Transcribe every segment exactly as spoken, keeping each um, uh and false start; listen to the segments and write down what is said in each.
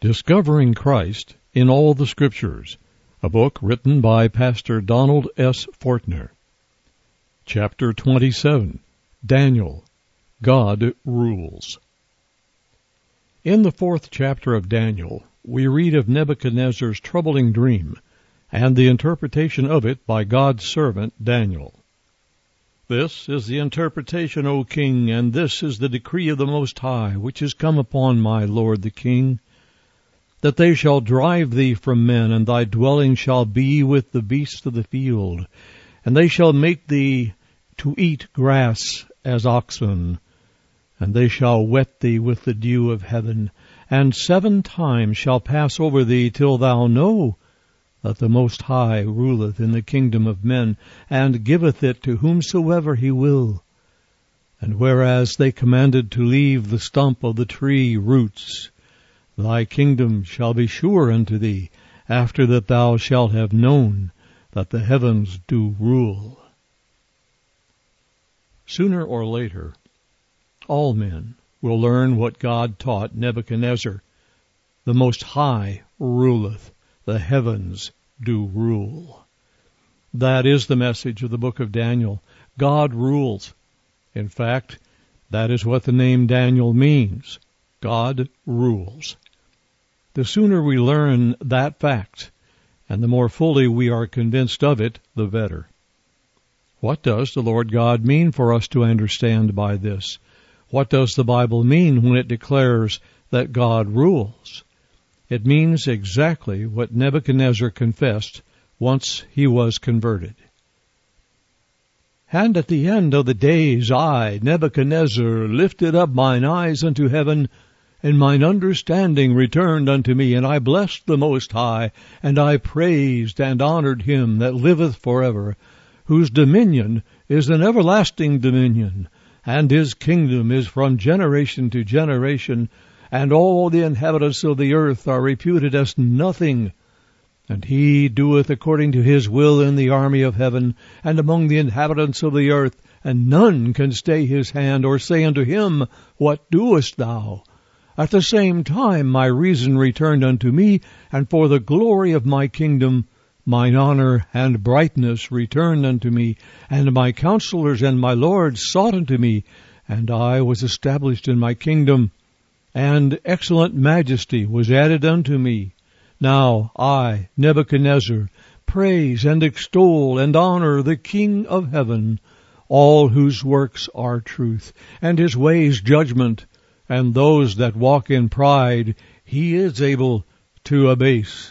Discovering Christ in All the Scriptures, a book written by Pastor Donald S. Fortner. Chapter twenty-seven, Daniel, God Rules. In the fourth chapter of Daniel, we read of Nebuchadnezzar's troubling dream and the interpretation of it by God's servant Daniel. This is the interpretation, O king, and this is the decree of the Most High, which is come upon my lord the king, that they shall drive thee from men, and thy dwelling shall be with the beasts of the field, and they shall make thee to eat grass as oxen, and they shall wet thee with the dew of heaven, and seven times shall pass over thee till thou know that the Most High ruleth in the kingdom of men, and giveth it to whomsoever he will. And whereas they commanded to leave the stump of the tree roots, thy kingdom shall be sure unto thee, after that thou shalt have known that the heavens do rule. Sooner or later, all men will learn what God taught Nebuchadnezzar. The Most High ruleth, the heavens do rule. That is the message of the book of Daniel. God rules. In fact, that is what the name Daniel means. God rules. The sooner we learn that fact, and the more fully we are convinced of it, the better. What does the Lord God mean for us to understand by this? What does the Bible mean when it declares that God rules? It means exactly what Nebuchadnezzar confessed once he was converted. And at the end of the days I, Nebuchadnezzar, lifted up mine eyes unto heaven, and mine understanding returned unto me, and I blessed the Most High, and I praised and honored him that liveth forever, whose dominion is an everlasting dominion, and his kingdom is from generation to generation, and all the inhabitants of the earth are reputed as nothing. And he doeth according to his will in the army of heaven, and among the inhabitants of the earth, and none can stay his hand, or say unto him, What doest thou? At the same time my reason returned unto me, and for the glory of my kingdom mine honor and brightness returned unto me, and my counselors and my lords sought unto me, and I was established in my kingdom, and excellent majesty was added unto me. Now I, Nebuchadnezzar, praise and extol and honor the King of heaven, all whose works are truth, and his ways judgment, and those that walk in pride he is able to abase.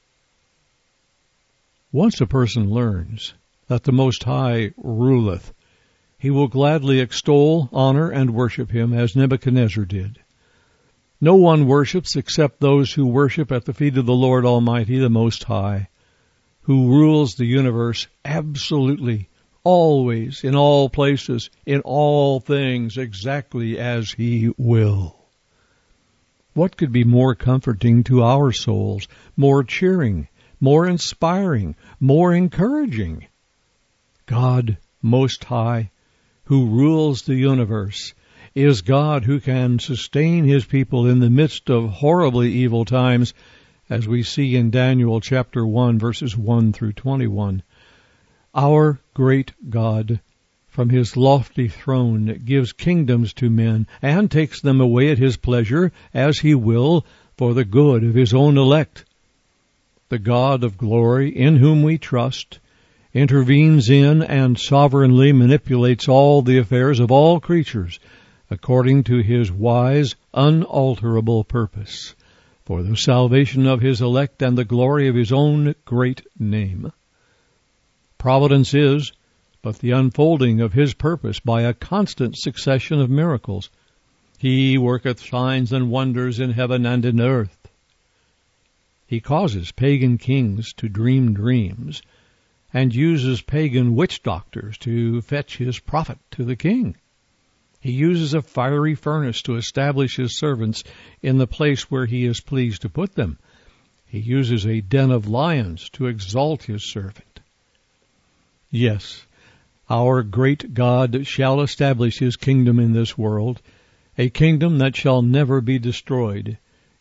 Once a person learns that the Most High ruleth, he will gladly extol, honor, and worship him as Nebuchadnezzar did. No one worships except those who worship at the feet of the Lord Almighty, the Most High, who rules the universe absolutely, always, in all places, in all things, exactly as he will. What could be more comforting to our souls, more cheering, more inspiring, more encouraging? God Most High, who rules the universe, is God who can sustain his people in the midst of horribly evil times, as we see in Daniel chapter one, verses one through twenty-one. Our great God, from his lofty throne, gives kingdoms to men, and takes them away at his pleasure, as he will, for the good of his own elect. The God of glory, in whom we trust, intervenes in and sovereignly manipulates all the affairs of all creatures, according to his wise, unalterable purpose, for the salvation of his elect and the glory of his own great name. Providence is but the unfolding of his purpose by a constant succession of miracles. He worketh signs and wonders in heaven and in earth. He causes pagan kings to dream dreams, and uses pagan witch doctors to fetch his prophet to the king. He uses a fiery furnace to establish his servants in the place where he is pleased to put them. He uses a den of lions to exalt his servant. Yes, our great God shall establish his kingdom in this world, a kingdom that shall never be destroyed.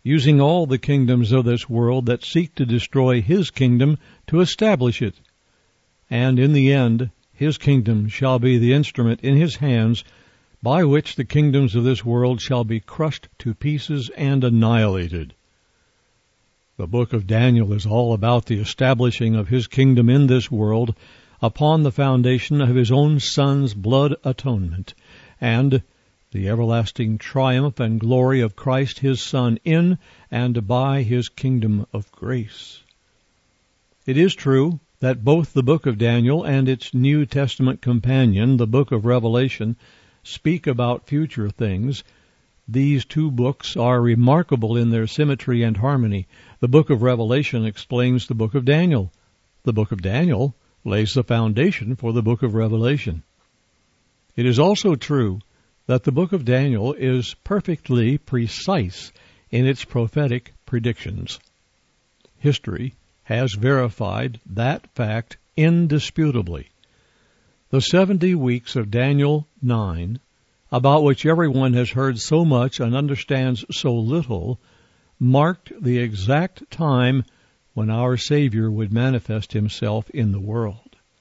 using all the kingdoms of this world that seek to destroy his kingdom to establish it. And in the end, his kingdom shall be the instrument in his hands by which the kingdoms of this world shall be crushed to pieces and annihilated. The book of Daniel is all about the establishing of his kingdom in this world upon the foundation of his own Son's blood atonement, and the everlasting triumph and glory of Christ his Son in and by his kingdom of grace. It is true that both the book of Daniel and its New Testament companion, the book of Revelation, speak about future things. These two books are remarkable in their symmetry and harmony. The book of Revelation explains the book of Daniel. The book of Daniel lays the foundation for the book of Revelation. It is also true that the book of Daniel is perfectly precise in its prophetic predictions. History has verified that fact indisputably. The seventy weeks of Daniel nine, about which everyone has heard so much and understands so little, marked the exact time when our Savior would manifest himself in the world.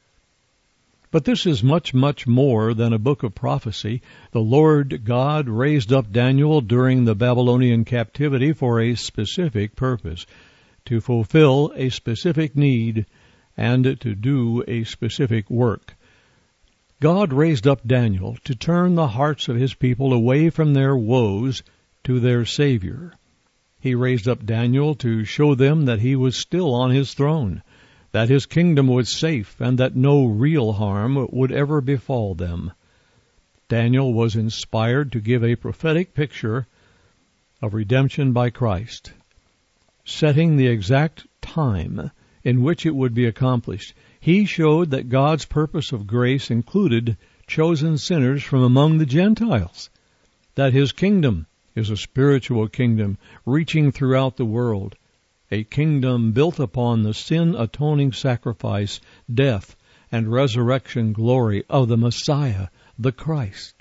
But this is much, much more than a book of prophecy. The Lord God raised up Daniel during the Babylonian captivity for a specific purpose, to fulfill a specific need and to do a specific work. God raised up Daniel to turn the hearts of his people away from their woes to their Savior. He raised up Daniel to show them that he was still on his throne, that his kingdom was safe, and that no real harm would ever befall them. Daniel was inspired to give a prophetic picture of redemption by Christ, setting the exact time in which it would be accomplished. He showed that God's purpose of grace included chosen sinners from among the Gentiles, that his kingdom is a spiritual kingdom reaching throughout the world, a kingdom built upon the sin-atoning sacrifice, death, and resurrection glory of the Messiah, the Christ.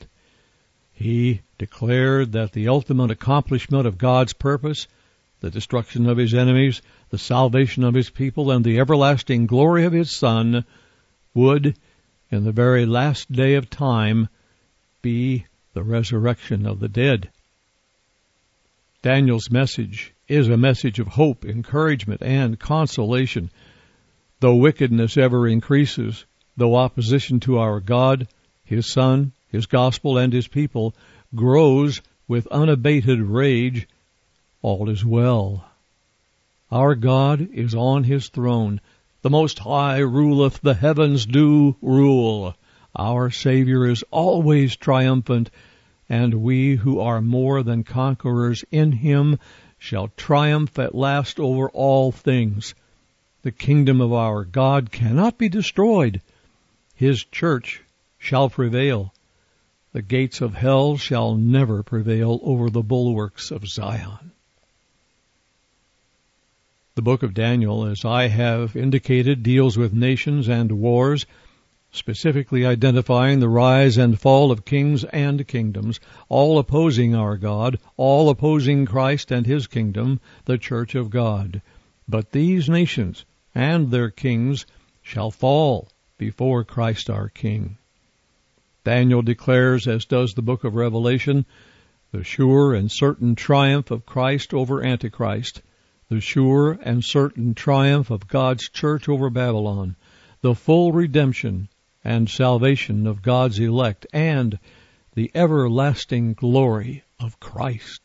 He declared that the ultimate accomplishment of God's purpose, the destruction of his enemies, the salvation of his people, and the everlasting glory of his Son, would, in the very last day of time, be the resurrection of the dead. Daniel's message is a message of hope, encouragement, and consolation. Though wickedness ever increases, though opposition to our God, his Son, his gospel, and his people grows with unabated rage, all is well. Our God is on his throne. The Most High ruleth, the heavens do rule. Our Savior is always triumphant, and we who are more than conquerors in him shall triumph at last over all things. The kingdom of our God cannot be destroyed. His church shall prevail. The gates of hell shall never prevail over the bulwarks of Zion. The book of Daniel, as I have indicated, deals with nations and wars, specifically identifying the rise and fall of kings and kingdoms, all opposing our God, all opposing Christ and his kingdom, the church of God. But these nations and their kings shall fall before Christ our King. Daniel declares, as does the book of Revelation, the sure and certain triumph of Christ over Antichrist, the sure and certain triumph of God's church over Babylon, the full redemption and salvation of God's elect, and the everlasting glory of Christ.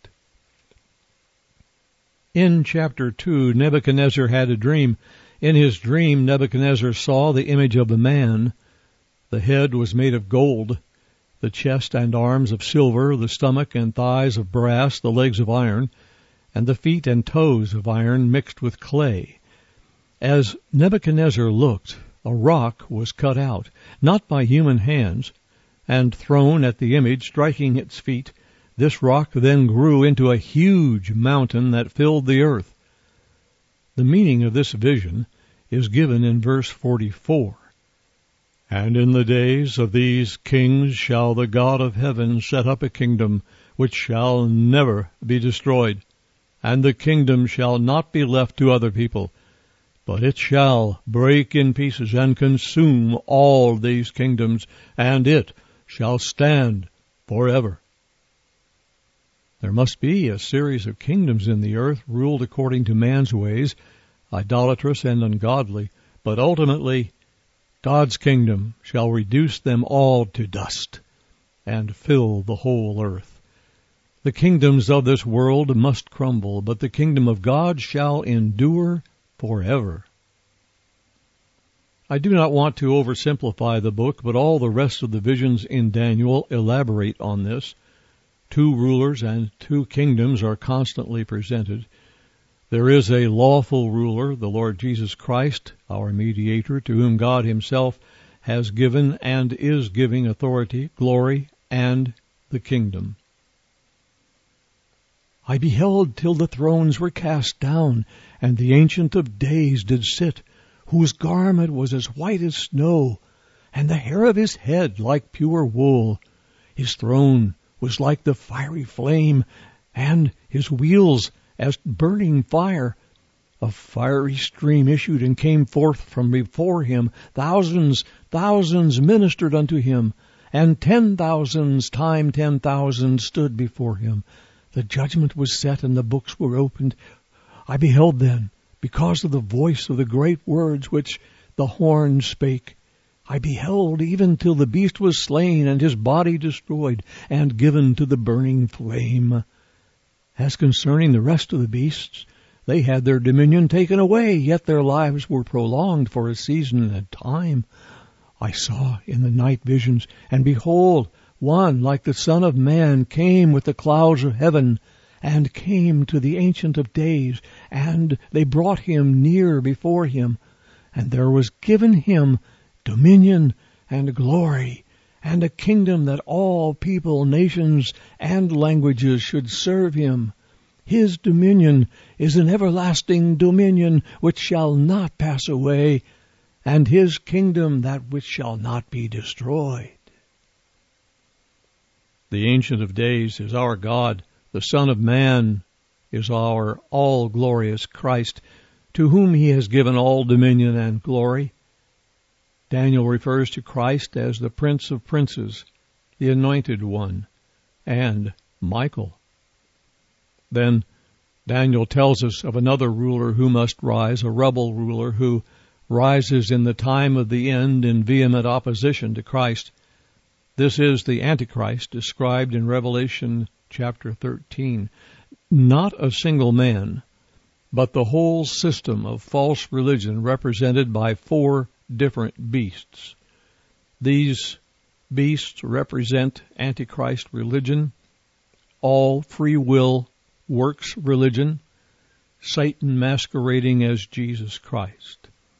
In chapter two, Nebuchadnezzar had a dream. In his dream, Nebuchadnezzar saw the image of a man. The head was made of gold, the chest and arms of silver, the stomach and thighs of brass, the legs of iron, and the feet and toes of iron mixed with clay. As Nebuchadnezzar looked, a rock was cut out, not by human hands, and thrown at the image, striking its feet. This rock then grew into a huge mountain that filled the earth. The meaning of this vision is given in verse forty-four. And in the days of these kings shall the God of heaven set up a kingdom which shall never be destroyed, and the kingdom shall not be left to other people, but it shall break in pieces and consume all these kingdoms, and it shall stand forever. There must be a series of kingdoms in the earth ruled according to man's ways, idolatrous and ungodly, but ultimately God's kingdom shall reduce them all to dust and fill the whole earth. The kingdoms of this world must crumble, but the kingdom of God shall endure forever. I do not want to oversimplify the book, but all the rest of the visions in Daniel elaborate on this. Two rulers and two kingdoms are constantly presented. There is a lawful ruler, the Lord Jesus Christ, our mediator, to whom God himself has given and is giving authority, glory, and the kingdom. I beheld till the thrones were cast down, and the Ancient of Days did sit, whose garment was as white as snow, and the hair of his head like pure wool. His throne was like the fiery flame, and his wheels as burning fire. A fiery stream issued and came forth from before him. Thousands, thousands ministered unto him, and ten thousands time ten thousands stood before him. The judgment was set, and the books were opened. I beheld then, because of the voice of the great words which the horn spake, I beheld even till the beast was slain, and his body destroyed, and given to the burning flame. As concerning the rest of the beasts, they had their dominion taken away, yet their lives were prolonged for a season and a time. I saw in the night visions, and behold, one like the Son of Man came with the clouds of heaven, and came to the Ancient of Days, and they brought him near before him, and there was given him dominion and glory, and a kingdom that all people, nations, and languages should serve him. His dominion is an everlasting dominion which shall not pass away, and his kingdom that which shall not be destroyed. The Ancient of Days is our God. The Son of Man is our all-glorious Christ, to whom he has given all dominion and glory. Daniel refers to Christ as the Prince of Princes, the Anointed One, and Michael. Then Daniel tells us of another ruler who must rise, a rebel ruler who rises in the time of the end in vehement opposition to Christ. This is the Antichrist described in Revelation chapter thirteen. Not a single man, but the whole system of false religion represented by four different beasts. These beasts represent Antichrist religion, all free will works religion, Satan masquerading as Jesus Christ.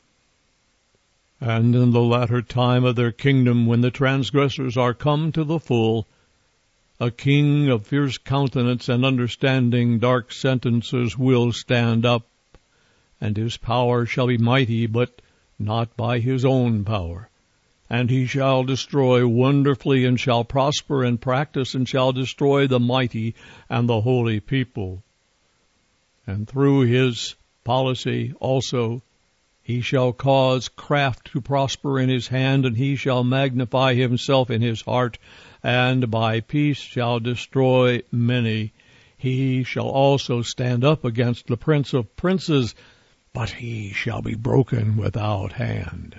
And in the latter time of their kingdom, when the transgressors are come to the full, a king of fierce countenance and understanding dark sentences will stand up, and his power shall be mighty, but not by his own power. And he shall destroy wonderfully, and shall prosper and practice, and shall destroy the mighty and the holy people. And through his policy also he shall cause craft to prosper in his hand, and he shall magnify himself in his heart, and by peace shall destroy many. He shall also stand up against the Prince of Princes, but he shall be broken without hand.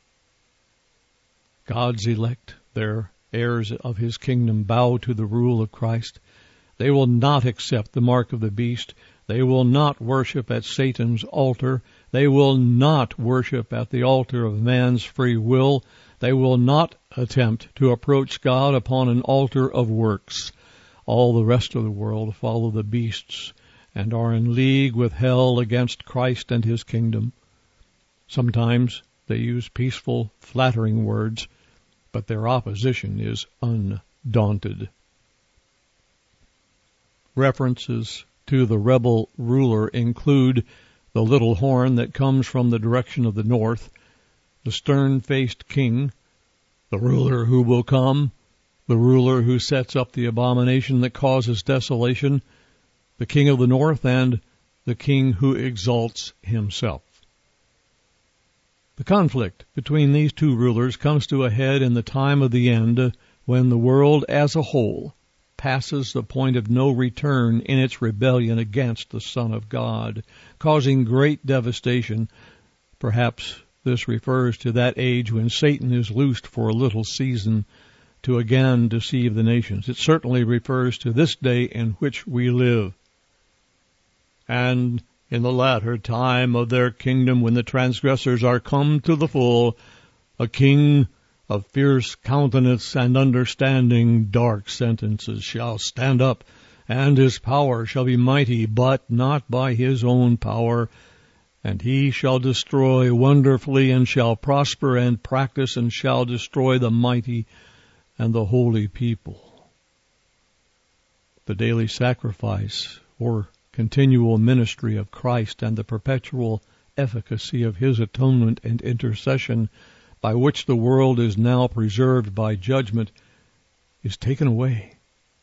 God's elect, their heirs of his kingdom, bow to the rule of Christ. They will not accept the mark of the beast. They will not worship at Satan's altar. They will not worship at the altar of man's free will. They will not attempt to approach God upon an altar of works. All the rest of the world follow the beasts and are in league with hell against Christ and his kingdom. Sometimes they use peaceful, flattering words, but their opposition is undaunted. References to the rebel ruler include the little horn that comes from the direction of the north, the stern-faced king, the ruler who will come, the ruler who sets up the abomination that causes desolation, the king of the north and the king who exalts himself. The conflict between these two rulers comes to a head in the time of the end, when the world as a whole passes the point of no return in its rebellion against the Son of God, causing great devastation. Perhaps this refers to that age when Satan is loosed for a little season to again deceive the nations. It certainly refers to this day in which we live. And in the latter time of their kingdom, when the transgressors are come to the full, a king of fierce countenance and understanding dark sentences shall stand up, and his power shall be mighty, but not by his own power. And he shall destroy wonderfully, and shall prosper and practice, and shall destroy the mighty and the holy people. The daily sacrifice or continual ministry of Christ and the perpetual efficacy of his atonement and intercession, by which the world is now preserved by judgment, is taken away.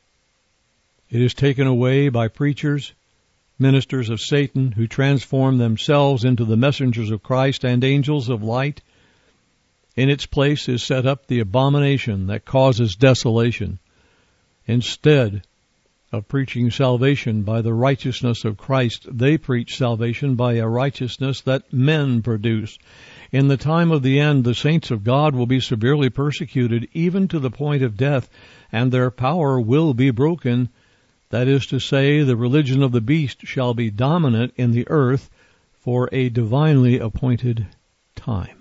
It is taken away by preachers, ministers of Satan, who transform themselves into the messengers of Christ and angels of light. In its place is set up the abomination that causes desolation. Instead of preaching salvation by the righteousness of Christ, they preach salvation by a righteousness that men produce. In the time of the end, the saints of God will be severely persecuted, even to the point of death, and their power will be broken. That is to say, the religion of the beast shall be dominant in the earth for a divinely appointed time.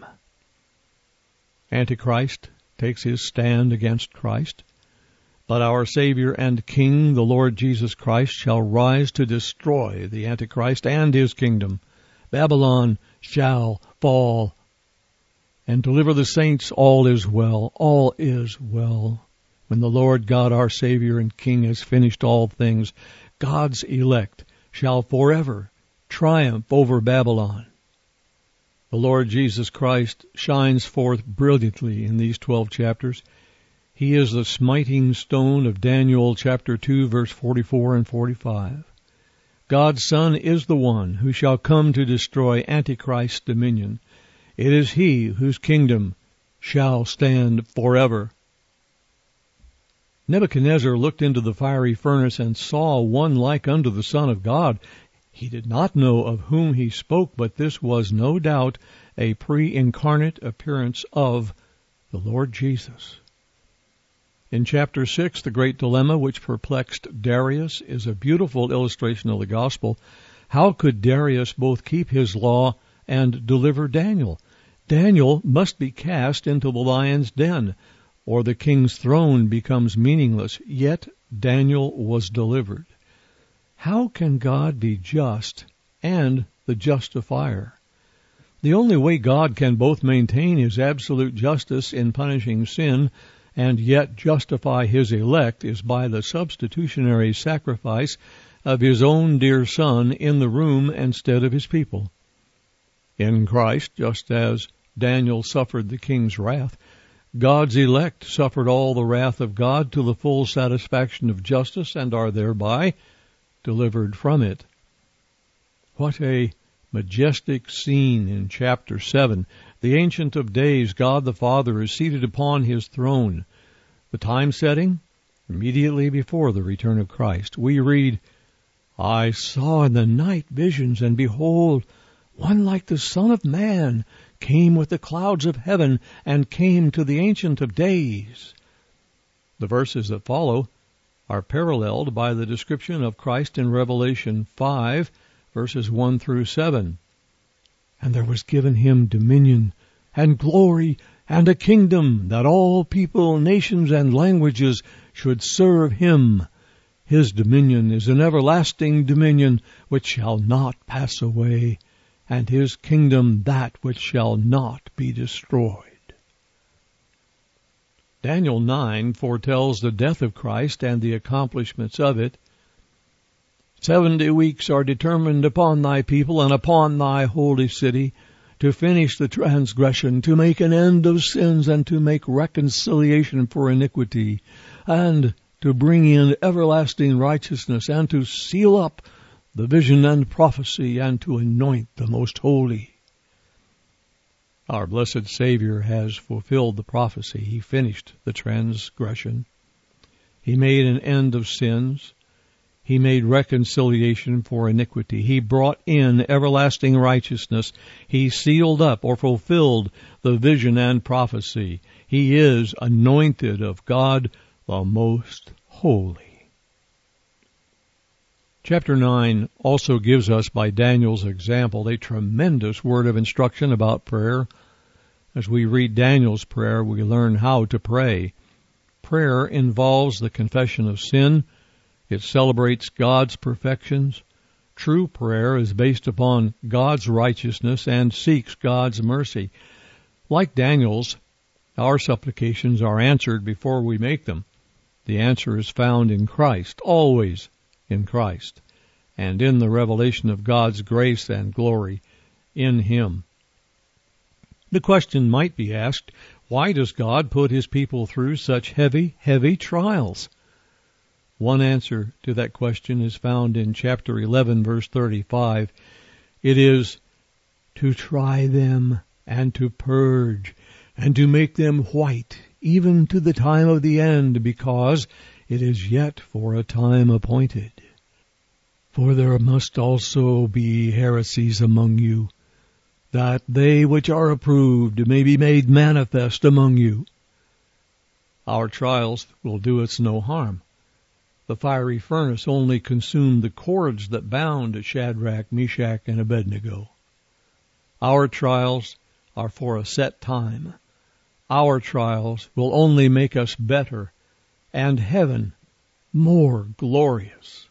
Antichrist takes his stand against Christ, but our Savior and King, the Lord Jesus Christ, shall rise to destroy the Antichrist and his kingdom. Babylon shall fall, and deliver the saints. All is well, all is well. When the Lord God, our Savior and King, has finished all things, God's elect shall forever triumph over Babylon. The Lord Jesus Christ shines forth brilliantly in these twelve chapters. He is the smiting stone of Daniel chapter two, verse forty-four and forty-five. God's Son is the one who shall come to destroy Antichrist's dominion. It is he whose kingdom shall stand forever. Nebuchadnezzar looked into the fiery furnace and saw one like unto the Son of God. He did not know of whom he spoke, but this was no doubt a pre-incarnate appearance of the Lord Jesus. In chapter six, the great dilemma which perplexed Darius is a beautiful illustration of the gospel. How could Darius both keep his law and deliver Daniel? Daniel must be cast into the lion's den, or the king's throne becomes meaningless. Yet Daniel was delivered. How can God be just and the justifier? The only way God can both maintain his absolute justice in punishing sin and yet justify his elect is by the substitutionary sacrifice of his own dear Son in the room instead of his people. In Christ, just as Daniel suffered the king's wrath, God's elect suffered all the wrath of God to the full satisfaction of justice and are thereby delivered from it. What a majestic scene in chapter seven. The Ancient of Days, God the Father, is seated upon his throne. The time setting, immediately before the return of Christ. We read, I saw in the night visions, and behold, one like the Son of Man came with the clouds of heaven, and came to the Ancient of Days. The verses that follow are paralleled by the description of Christ in Revelation five, verses one through seven. And there was given him dominion and glory and a kingdom, that all people, nations, and languages should serve him. His dominion is an everlasting dominion which shall not pass away, and his kingdom that which shall not be destroyed. Daniel nine foretells the death of Christ and the accomplishments of it. Seventy weeks are determined upon thy people and upon thy holy city, to finish the transgression, to make an end of sins, and to make reconciliation for iniquity, and to bring in everlasting righteousness, and to seal up the vision and prophecy, and to anoint the most holy. Our blessed Savior has fulfilled the prophecy. He finished the transgression. He made an end of sins. He made reconciliation for iniquity. He brought in everlasting righteousness. He sealed up or fulfilled the vision and prophecy. He is anointed of God the most holy. Chapter nine also gives us, by Daniel's example, a tremendous word of instruction about prayer. As we read Daniel's prayer, we learn how to pray. Prayer involves the confession of sin. It celebrates God's perfections. True prayer is based upon God's righteousness and seeks God's mercy. Like Daniel's, our supplications are answered before we make them. The answer is found in Christ, always in Christ, and in the revelation of God's grace and glory in Him. The question might be asked, why does God put His people through such heavy, heavy trials? One answer to that question is found in chapter eleven, verse thirty-five. It is to try them and to purge and to make them white, even to the time of the end, because it is yet for a time appointed. For there must also be heresies among you, that they which are approved may be made manifest among you. Our trials will do us no harm. The fiery furnace only consumed the cords that bound Shadrach, Meshach, and Abednego. Our trials are for a set time. Our trials will only make us better, and heaven more glorious.